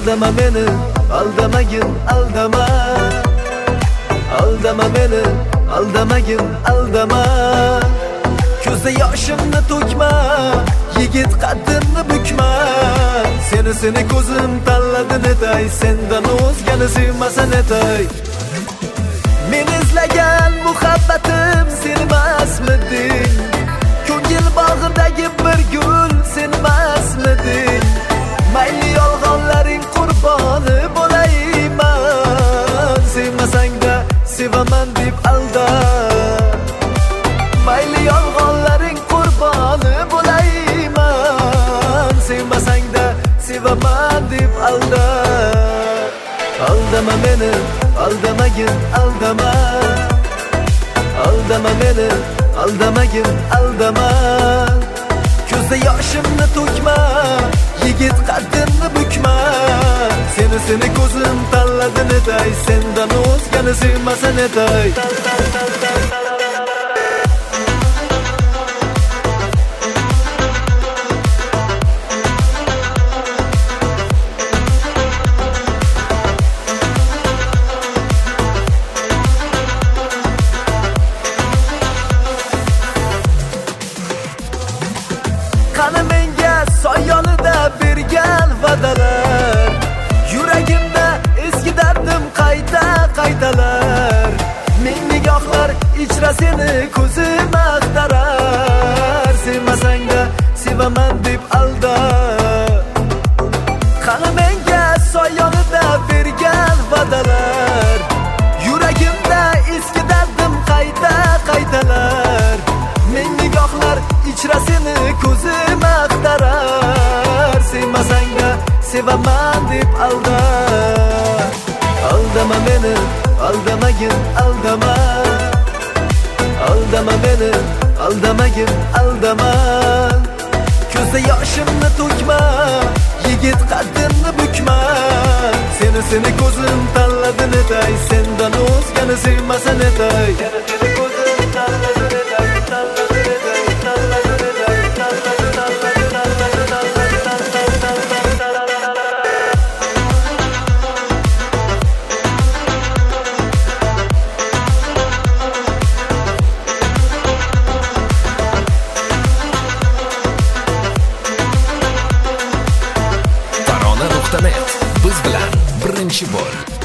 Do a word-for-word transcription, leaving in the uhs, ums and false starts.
Aldama meni, aldamagin, aldama. Aldama meni, aldamagin, aldama. Ko'zda yoshimni to'kma, yigit qaddimni bukma. Seni seni ko'zim tanladi netay, sendan o'zgani sevmasa netay. Men izlagan muhabbatim senmasmiding? Ko'ngil bag'ridagi bir gul senmasmiding? Mayli yolg'onlaring qurboni bo'layman, sevmasang-da sevaman deb alda. Mayli yolg'onlaring qurboni bo'layman, sevmasang-da sevaman deb alda. Aldama meni, aldamagin, aldama. Aldama meni, aldamagin, aldama. Ko'zda yoshimni to'kma, yigit qaddimni bukma. Seni seni ko'zim tanladi netay, sendan o'zgani sevmasa netay. Qani menga soyonida bergan va'dalar, yuragimda eski dardim qayta qaytalar. Ming nigohlar ichra seni ko'zim axtarar, sevmasang-da sevaman deb alda. Qani menga soyonida bergan va'dalar, yuragimda eski dardim qayta qaytalar. Ming nigohlar ichra seni ko'zim axtarar, sevmasang-da sevaman deb alda. Aldama meni, aldamagin, aldama. Aldama meni, aldamagin, aldama. Ko'zda yoshimni to'kma, yigit qaddimni bukma. Seni seni ko'zim tanladi netay, sendan o'zgani sevmasa netay. Seni seni ko'zim tanladi netay, tanladi netay, tanladi netay, tanladi, tanladi, tanladi, tanladi, tanladi, tanladi. Tarona nuqta net biz bilan birinchi bo'l.